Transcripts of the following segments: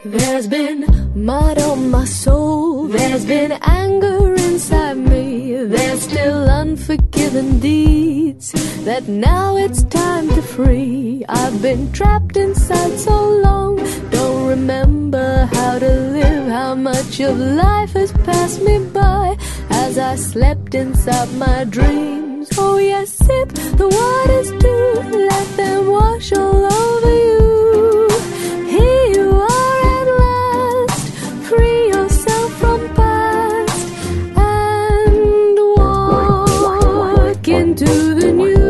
There's been mud on my soul, there's been anger inside me, there's still unforgiven deeds that now it's time to free. I've been trapped inside so long, don't remember how to live, how much of life has passed me by as I slept inside my dreams. Oh yes, sip the waters too, let them wash all over you. Here you are at last, free yourself from past and walk into the new.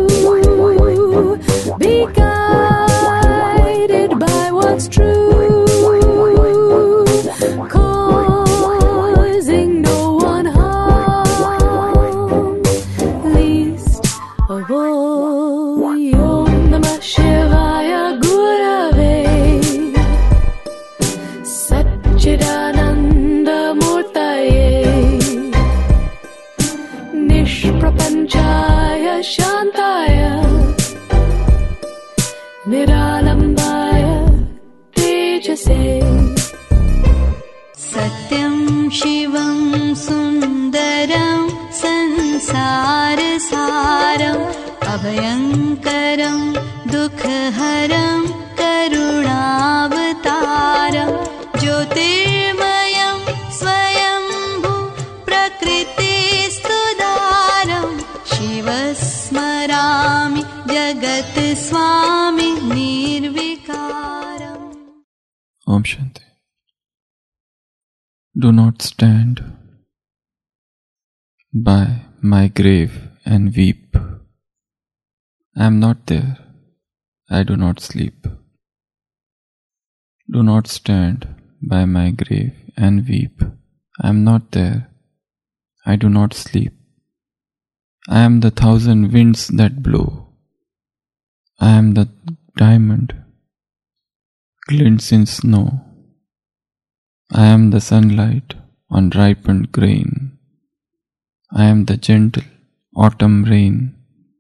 Be guided by what's true, causing no one harm, least of all. Om Namah Shivaya Gurave Satchidananda Murtaye Nishprapanchaya Shantaya Niralambaya Tejase. Satyam Shivam Sundaram Sansarasaram Abhayankaram Dukhaharam Karunavataram Jyotirmayam Swayambhu Prakritistudaram Shivasmarami Jagat Swami Nirvikaram. Om Shanti. Do not stand by my grave and weep. I am not there. I do not sleep. Do not stand by my grave and weep. I am not there. I do not sleep. I am the thousand winds that blow. I am the diamond glints in snow. I am the sunlight on ripened grain. I am the gentle autumn rain.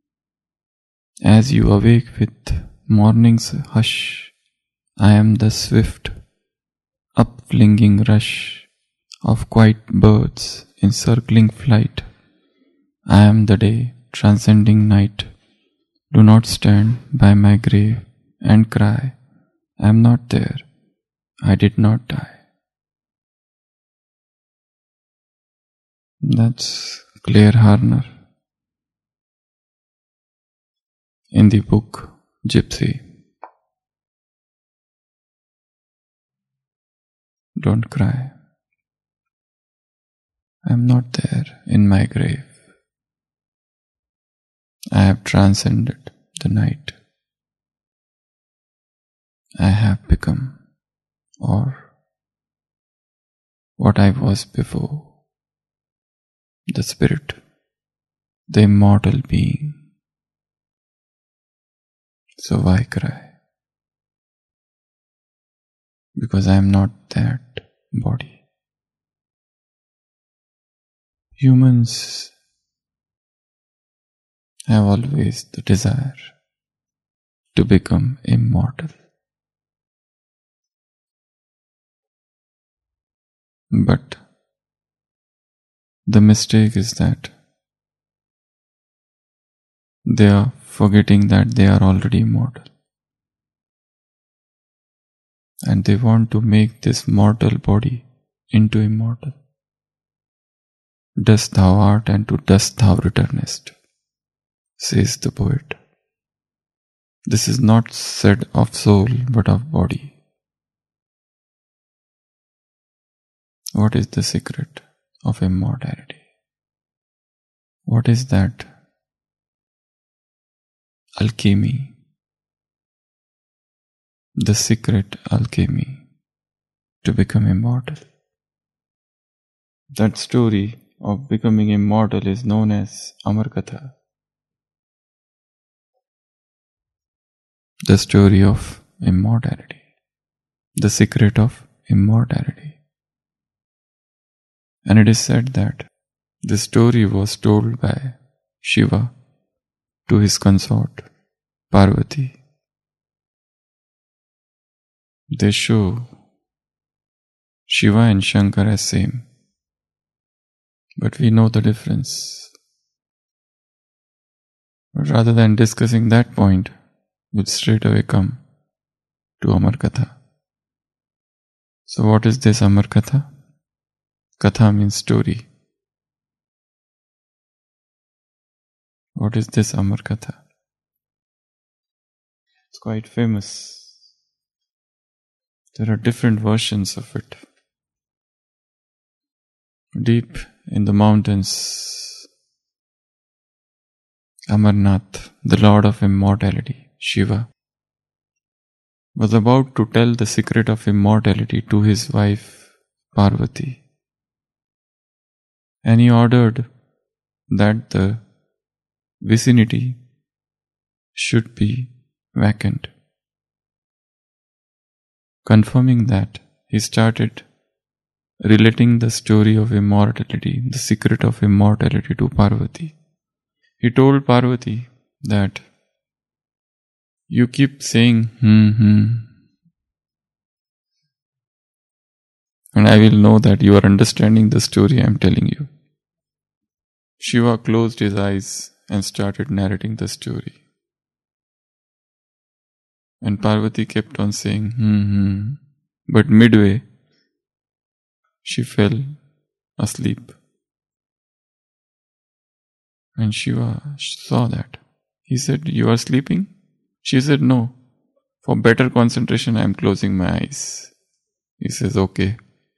As you awake with morning's hush, I am the swift, upflinging rush of quiet birds in circling flight. I am the day transcending night. Do not stand by my grave and cry, I am not there, I did not die. That's Claire Harner in the book Gypsy. Don't cry. I am not there in my grave. I have transcended the night. I have become, or what I was before, the spirit, the immortal being. So why cry? Because I am not that body. Humans have always the desire to become immortal. But the mistake is that they are forgetting that they are already immortal. And they want to make this mortal body into immortal. Dust thou art and to dust thou returnest, says the poet. This is not said of soul but of body. What is the secret of immortality? What is that alchemy? The secret alchemy to become immortal. That story of becoming immortal is known as Amar Katha. The story of immortality. The secret of immortality. And it is said that this story was told by Shiva to his consort Parvati. They show Shiva and Shankar as same. But we know the difference. But rather than discussing that point, we'll straight away come to Amar Katha. So what is this Amar Katha? Katha means story. What is this Amar Katha? It's quite famous. There are different versions of it. Deep in the mountains, Amarnath, the Lord of Immortality, Shiva, was about to tell the secret of immortality to his wife Parvati. And he ordered that the vicinity should be vacant. Confirming that, he started relating the story of immortality, the secret of immortality to Parvati. He told Parvati that you keep saying, and I will know that you are understanding the story I am telling you. Shiva closed his eyes and started narrating the story. And Parvati kept on saying, But midway, she fell asleep. And Shiva saw that. He said, You are sleeping? She said, No. For better concentration, I am closing my eyes. He says, Okay.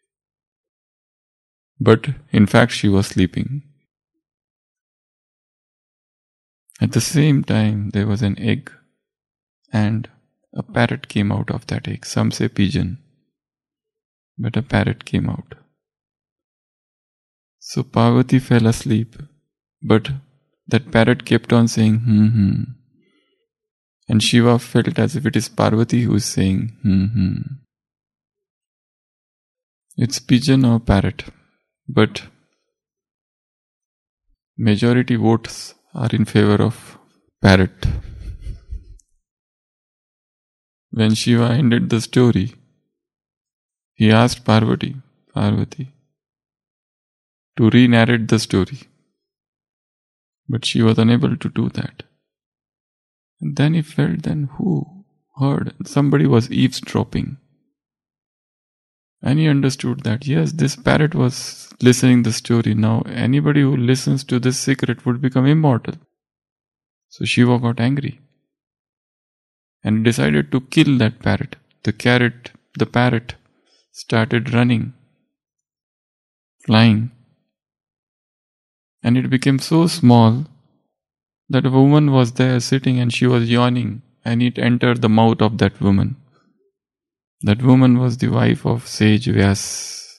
But in fact, she was sleeping. At the same time, there was an egg, and a parrot came out of that egg. Some say pigeon, but a parrot came out. So Parvati fell asleep, but that parrot kept on saying, And Shiva felt as if it is Parvati who is saying, It's pigeon or parrot, but majority votes are in favor of parrot. When Shiva ended the story, he asked Parvati to re-narrate the story. But she was unable to do that. And then he felt, who heard? Somebody was eavesdropping. And he understood that, yes, this parrot was listening the story. Now anybody who listens to this secret would become immortal. So Shiva got angry and decided to kill that parrot. The parrot started running, flying, and it became so small that a woman was there sitting and she was yawning, and it entered the mouth of that woman. That woman was the wife of sage Vyas.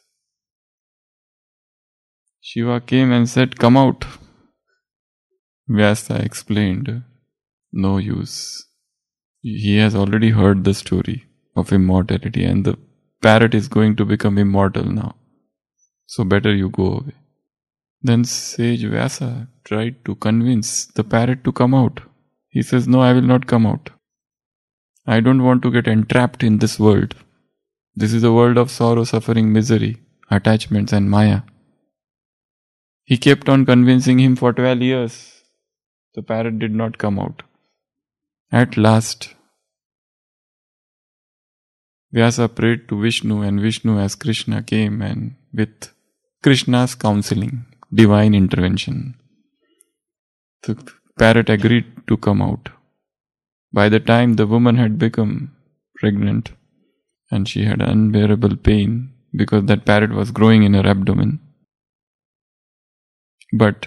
Shiva came and said, Come out. Vyasa explained, no use. He has already heard the story of immortality, and the parrot is going to become immortal now. So better you go away. Then sage Vyasa tried to convince the parrot to come out. He says, No, I will not come out. I don't want to get entrapped in this world. This is a world of sorrow, suffering, misery, attachments and maya. He kept on convincing him for 12 years. The parrot did not come out. At last, Vyasa prayed to Vishnu, and Vishnu as Krishna came, and with Krishna's counseling, divine intervention, the parrot agreed to come out. By the time the woman had become pregnant, and she had unbearable pain because that parrot was growing in her abdomen. But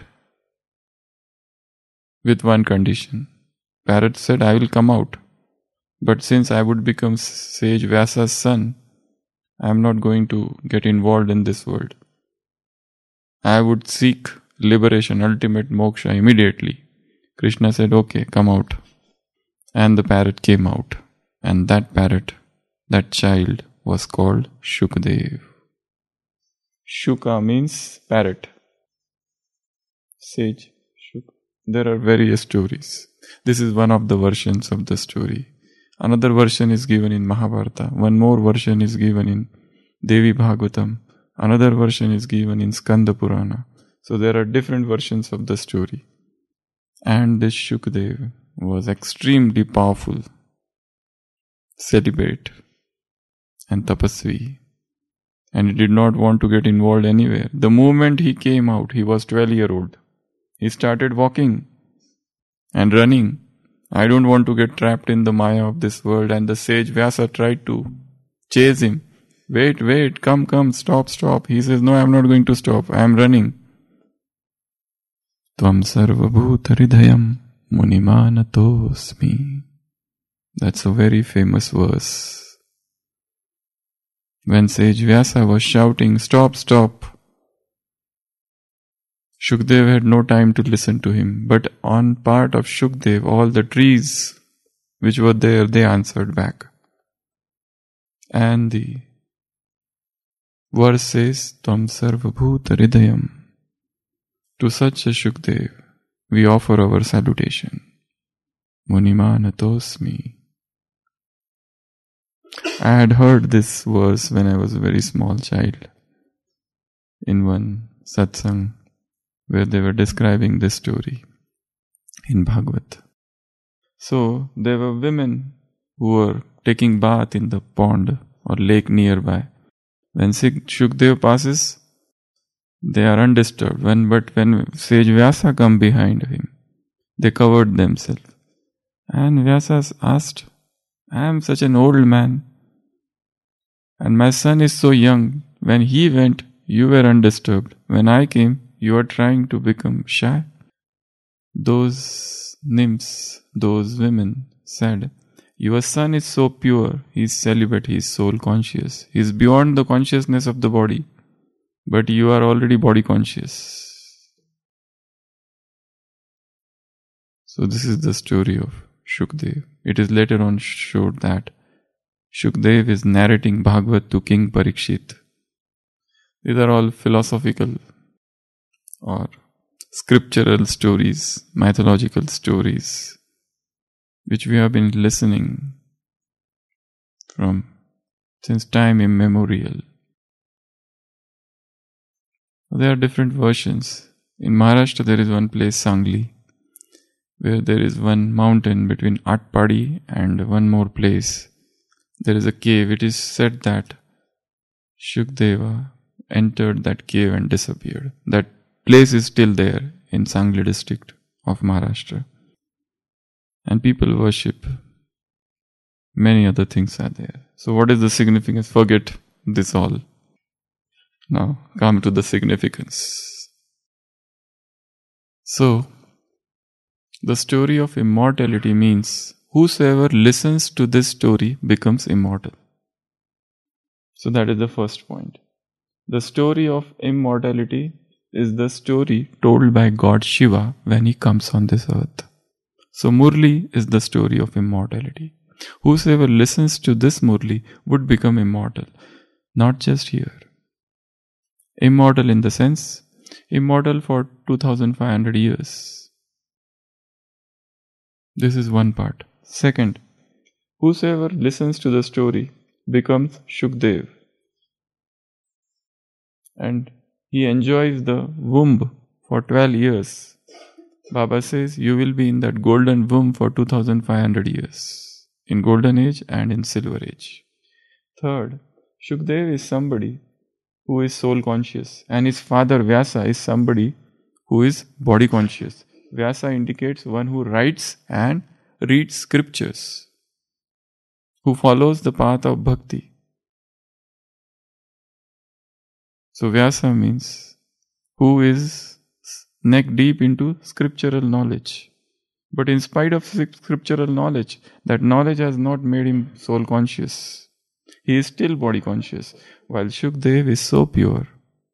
with one condition. Parrot said, I will come out. But since I would become sage Vyasa's son, I am not going to get involved in this world. I would seek liberation, ultimate moksha immediately. Krishna said, okay, come out. And the parrot came out. And that parrot, that child, was called Shukdev. Shuka means parrot. Sage. There are various stories. This is one of the versions of the story. Another version is given in Mahabharata. One more version is given in Devi Bhagavatam. Another version is given in Skanda Purana. So there are different versions of the story. And this Shukdev was extremely powerful, celibate, and tapasvi. And he did not want to get involved anywhere. The moment he came out, he was 12-year-old. He started walking and running. I don't want to get trapped in the maya of this world. And the sage Vyasa tried to chase him. Wait, come, stop. He says, no, I am not going to stop. I am running. Tvam sarvabhuta hridayam munimanatosmi. That's a very famous verse. When sage Vyasa was shouting, stop, Shukdev had no time to listen to him. But on part of Shukdev, all the trees which were there, they answered back. And the verse says, Tvam sarvabhuta hridayam. To such a Shukdev, we offer our salutation. Munimanatosmi. I had heard this verse when I was a very small child in one satsang where they were describing this story in Bhagavad. So there were women who were taking bath in the pond or lake nearby. When Shukdev passes, they are undisturbed. But when sage Vyasa come behind him, they covered themselves. And Vyasa asked, I am such an old man, and my son is so young. When he went, you were undisturbed. When I came, you are trying to become shy. Those nymphs, those women said, your son is so pure, he is celibate, he is soul conscious. He is beyond the consciousness of the body. But you are already body conscious. So this is the story of Shukdev. It is later on showed that Shukdev is narrating Bhagavad to King Parikshit. These are all philosophical or scriptural stories, mythological stories, which we have been listening from since time immemorial. There are different versions. In Maharashtra there is one place, Sangli, where there is one mountain between Atpadi and one more place. There is a cave. It is said that Shukdeva entered that cave and disappeared. That place is still there in Sangli district of Maharashtra. And people worship. Many other things are there. So what is the significance? Forget this all. Now come to the significance. So, the story of immortality means whosoever listens to this story becomes immortal. So that is the first point. The story of immortality is the story told by God Shiva when he comes on this earth. So Murli is the story of immortality. Whosoever listens to this Murli would become immortal. Not just here. Immortal in the sense, immortal for 2500 years. This is one part. Second, whosoever listens to the story becomes Shukdev. And he enjoys the womb for 12 years. Baba says you will be in that golden womb for 2500 years. In golden age and in silver age. Third, Shukdev is somebody who is soul conscious, and his father Vyasa is somebody who is body conscious. Vyasa indicates one who writes and reads scriptures, who follows the path of bhakti. So Vyasa means who is neck deep into scriptural knowledge. But in spite of scriptural knowledge, that knowledge has not made him soul conscious. He is still body conscious, while Shukdev is so pure.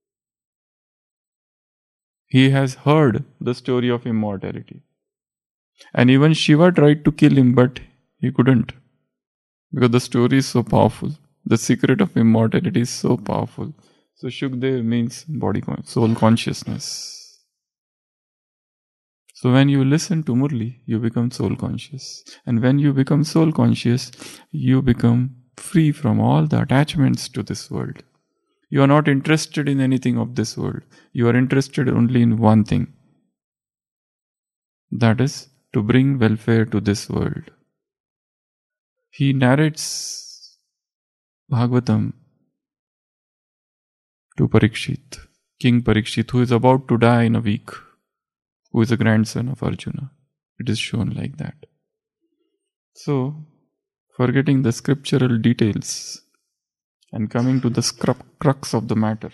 He has heard the story of immortality. And even Shiva tried to kill him, but he couldn't. Because the story is so powerful. The secret of immortality is so powerful. So Shukdev means soul consciousness. So when you listen to Murli, you become soul conscious. And when you become soul conscious, you become free from all the attachments to this world. You are not interested in anything of this world. You are interested only in one thing. That is to bring welfare to this world. He narrates Bhagavatam to Parikshit, King Parikshit, who is about to die in a week, who is a grandson of Arjuna. It is shown like that. So, forgetting the scriptural details and coming to the crux of the matter,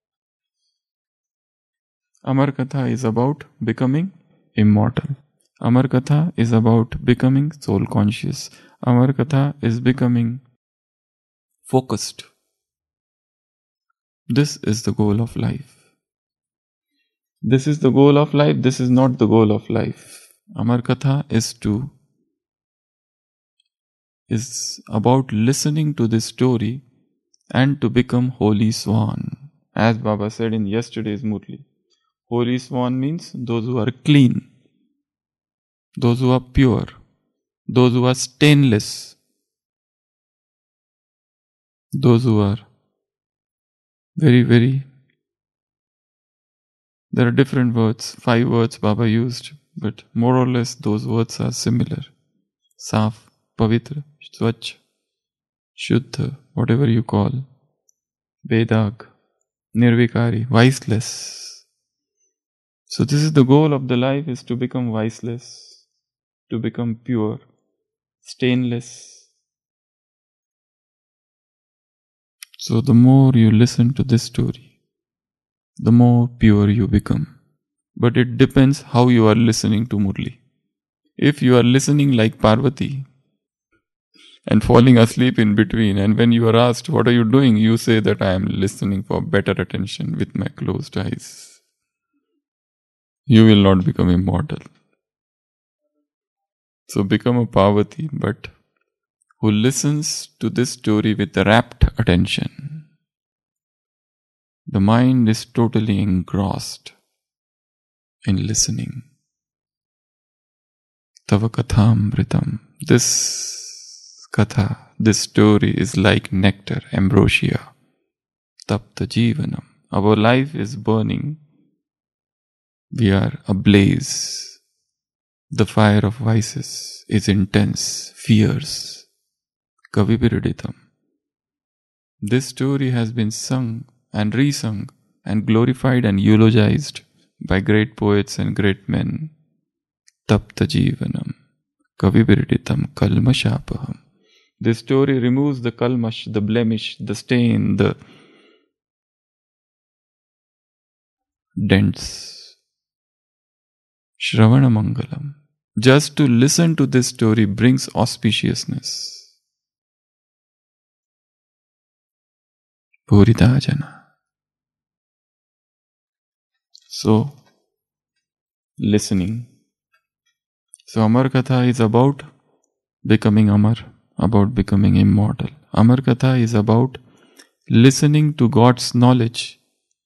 Amar Katha is about becoming immortal. Amar Katha is about becoming soul conscious. Amar Katha is becoming focused. This is the goal of life. This is the goal of life. This is not the goal of life. Amar Katha is about listening to this story and to become holy swan. As Baba said in yesterday's Murli, holy swan means those who are clean, those who are pure, those who are stainless, those who are very, very... There are different words, 5 words Baba used, but more or less those words are similar. Saf, Pavitra, Swachh, Shuddha, whatever you call, Vedag, Nirvikari, viceless. So this is the goal of the life, is to become viceless, to become pure, stainless. So the more you listen to this story, the more pure you become. But it depends how you are listening to Murli. If you are listening like Parvati and falling asleep in between, and when you are asked, what are you doing? You say that I am listening for better attention with my closed eyes. You will not become immortal. So become a Parvati, but who listens to this story with rapt attention. The mind is totally engrossed in listening. Tava Kathamritam. This Katha, this story is like nectar, ambrosia. Tapta Jivanam. Our life is burning. We are ablaze. The fire of vices is intense, fierce. Kavibiriditam. This story has been sung and resung and glorified and eulogized by great poets and great men. Tapta Jivanam, Kavibiriditam Kalmashapaham. This story removes the kalmash, the blemish, the stain, the dents. Shravana Mangalam. Just to listen to this story brings auspiciousness. Puridajana. So, listening. So, Amar Katha is about becoming Amar, about becoming immortal. Amar Katha is about listening to God's knowledge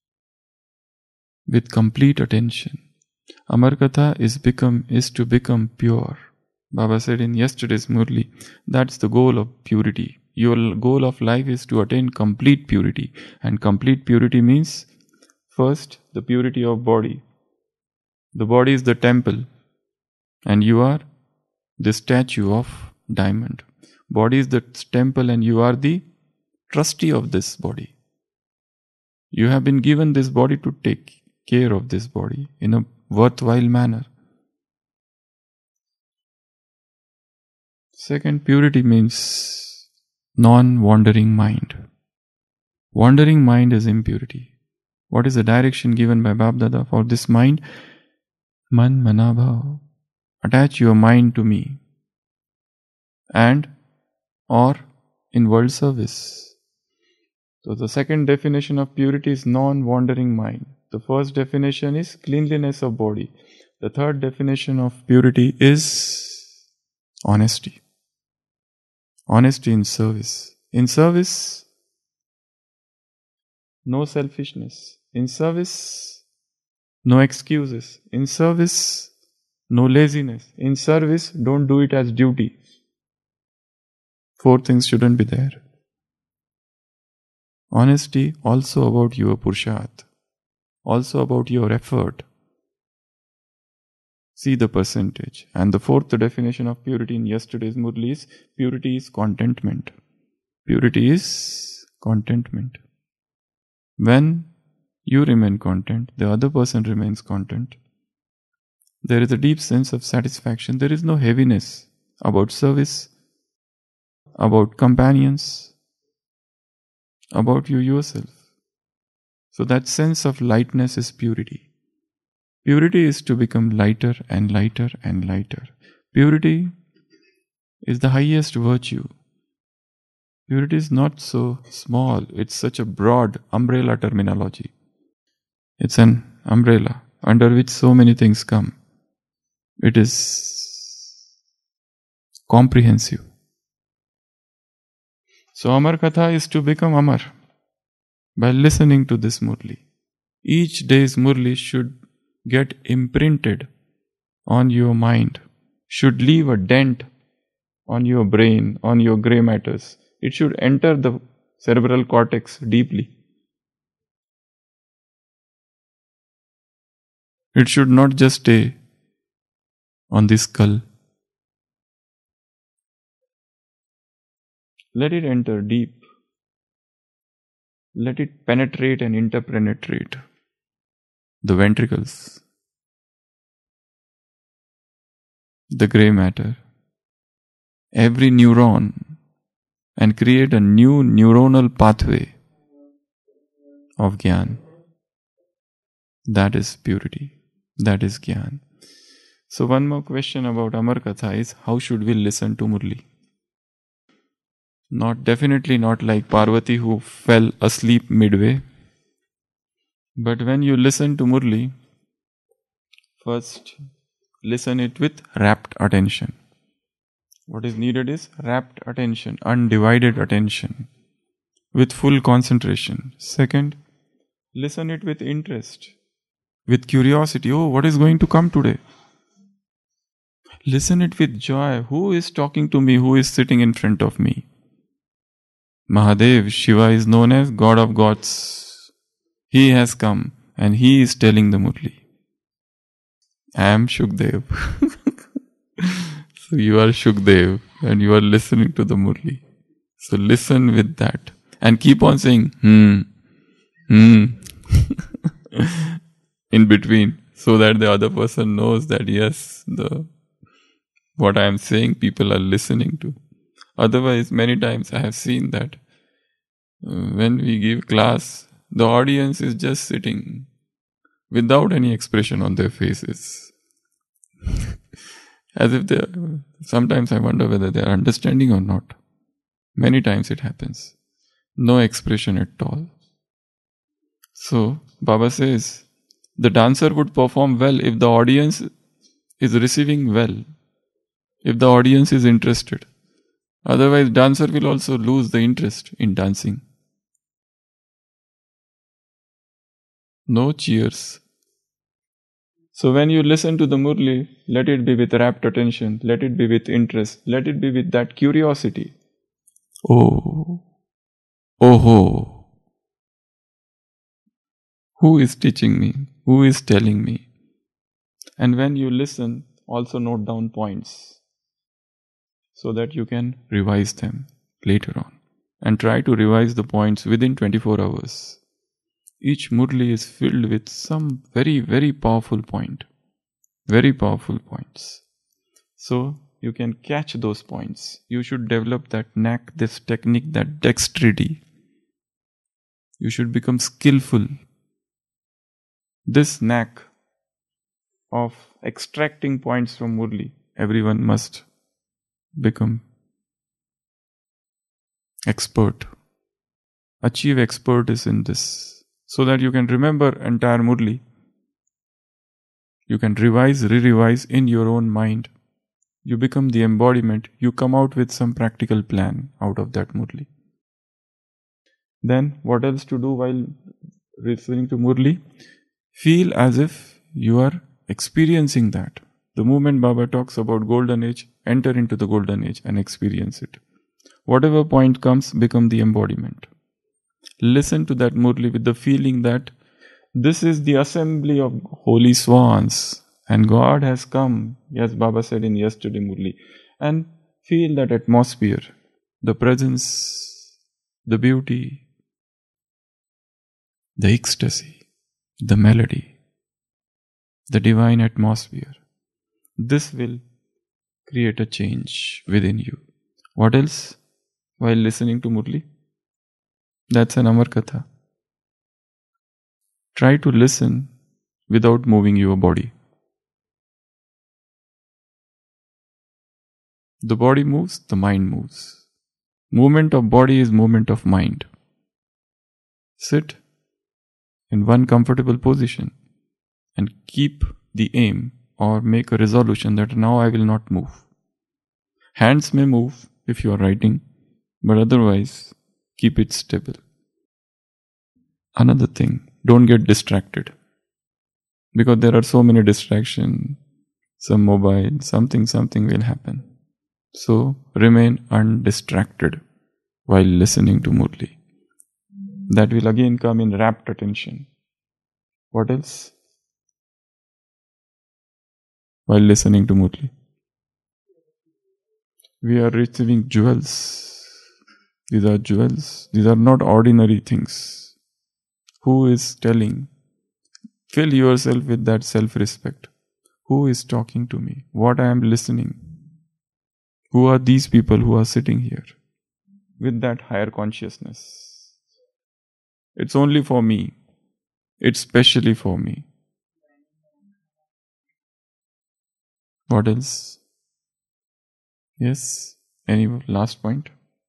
with complete attention. Amar Katha is to become pure. Baba said in yesterday's Murli, that's the goal of purity. Your goal of life is to attain complete purity. And complete purity means, first, the purity of body. The body is the temple. And you are the statue of diamond. Body is the temple and you are the trustee of this body. You have been given this body to take care of this body in a worthwhile manner. Second, purity means non-wandering mind. Wandering mind is impurity. What is the direction given by Bab Dada for this mind? Man manabhav. Attach your mind to me. And or in world service. So the second definition of purity is non-wandering mind. The first definition is cleanliness of body. The third definition of purity is honesty. Honesty in service. In service, no selfishness. In service, no excuses. In service, no laziness. In service, don't do it as duty. 4 things shouldn't be there. Honesty also about your Purusharth, also about your effort. See the percentage. And the fourth definition of purity in yesterday's Murli is purity is contentment. Purity is contentment. When you remain content, the other person remains content. There is a deep sense of satisfaction. There is no heaviness about service, about companions, about you yourself. So that sense of lightness is purity. Purity is to become lighter and lighter and lighter. Purity is the highest virtue. Purity is not so small. It's such a broad umbrella terminology. It's an umbrella under which so many things come. It is comprehensive. So Amar Katha is to become Amar by listening to this Murli. Each day's Murli should get imprinted on your mind, should leave a dent on your brain, on your grey matters. It should enter the cerebral cortex deeply. It should not just stay on the skull. Let it enter deep. Let it penetrate and interpenetrate the ventricles, the grey matter, every neuron, and create a new neuronal pathway of Gyan. That is purity. That is Gyan. So one more question about Amar Katha is, how should we listen to Murli? Definitely not like Parvati who fell asleep midway. But when you listen to Murli, first listen it with rapt attention. What is needed is rapt attention, undivided attention, with full concentration. Second, listen it with interest, with curiosity. Oh, what is going to come today? Listen it with joy. Who is talking to me? Who is sitting in front of me? Mahadev, Shiva is known as God of Gods. He has come and he is telling the Murli. I am Shukdev. So you are Shukdev and you are listening to the Murli. So listen with that and keep on saying in between, so that the other person knows that yes, what I am saying people are listening to. Otherwise, many times I have seen that when we give class, the audience is just sitting without any expression on their faces. As if sometimes I wonder whether they are understanding or not. Many times it happens. No expression at all. So, Baba says, the dancer would perform well if the audience is receiving well, if the audience is interested. Otherwise, dancer will also lose the interest in dancing. No cheers. So when you listen to the Murli, let it be with rapt attention, let it be with interest, let it be with that curiosity. Oh, who is teaching me? Who is telling me? And when you listen, also note down points, so that you can revise them later on. And try to revise the points within 24 hours. Each Murli is filled with some very, very powerful point. Very powerful points. So, you can catch those points. You should develop that knack, this technique, that dexterity. You should become skillful. This knack of extracting points from Murli, everyone must become expert. Achieve expertise in this, so that you can remember entire Murli. You can revise, re-revise in your own mind. You become the embodiment. You come out with some practical plan out of that Murli. Then what else to do while listening to Murli? Feel as if you are experiencing that. The moment Baba talks about golden age, enter into the golden age and experience it. Whatever point comes, become the embodiment. Listen to that Murli with the feeling that this is the assembly of holy swans and God has come, as Baba said in yesterday Murli, and feel that atmosphere, the presence, the beauty, the ecstasy, the melody, the divine atmosphere. This will create a change within you. What else? While listening to Murli? That's an Amar Katha. Try to listen without moving your body. The body moves, the mind moves. Movement of body is movement of mind. Sit in one comfortable position and keep the aim or make a resolution that now I will not move. Hands may move if you are writing, but otherwise keep it stable. Another thing, don't get distracted. Because there are so many distractions, some mobile, something will happen. So remain undistracted while listening to Murli. That will again come in rapt attention. What else? While listening to Murli, we are receiving jewels. These are jewels. These are not ordinary things. Who is telling? Fill yourself with that self-respect. Who is talking to me? What I am listening? Who are these people who are sitting here? With that higher consciousness. It's only for me. It's specially for me. What else? Yes? Any last point?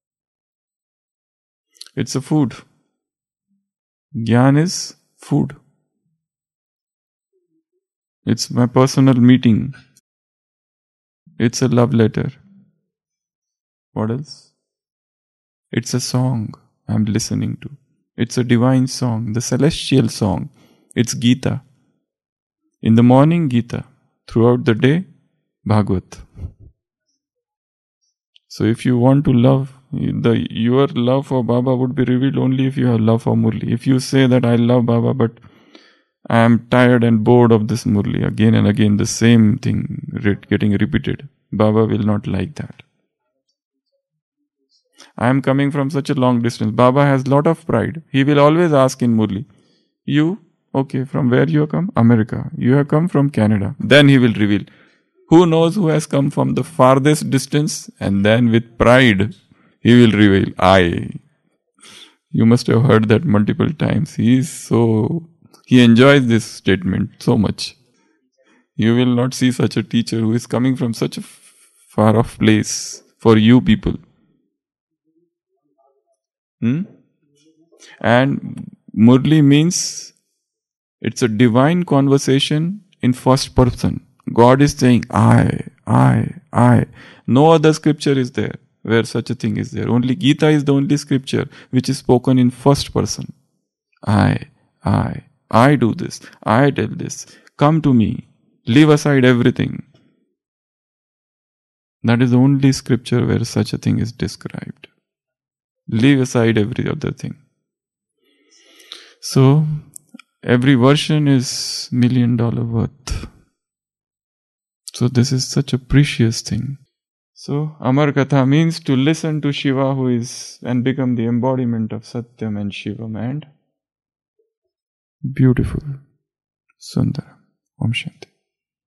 It's a food. Gyan is food. It's my personal meeting. It's a love letter. What else? It's a song I'm listening to. It's a divine song, the celestial song. It's Gita. In the morning, Gita. Throughout the day, Bhagavad. So if you want to love, your love for Baba would be revealed only if you have love for Murli. If you say that I love Baba, but I am tired and bored of this Murli, again and again the same thing getting repeated, Baba will not like that. I am coming from such a long distance. Baba has lot of pride. He will always ask in Murli, you, okay, from where you have come? America. You have come from Canada. Then he will reveal, who knows who has come from the farthest distance? And then with pride, he will reveal, I. You must have heard that multiple times. He enjoys this statement so much. You will not see such a teacher who is coming from such a far off place for you people. And Murli means it's a divine conversation in first person. God is saying, I. No other scripture is there where such a thing is there. Only Gita is the only scripture which is spoken in first person. I do this. I tell this. Come to me. Leave aside everything. That is the only scripture where such a thing is described. Leave aside every other thing. So, every version is $1 million worth. So this is such a precious thing. So Amar Katha means to listen to Shiva who is and become the embodiment of Satyam and Shivam and beautiful, Sundaram. Om Shanti.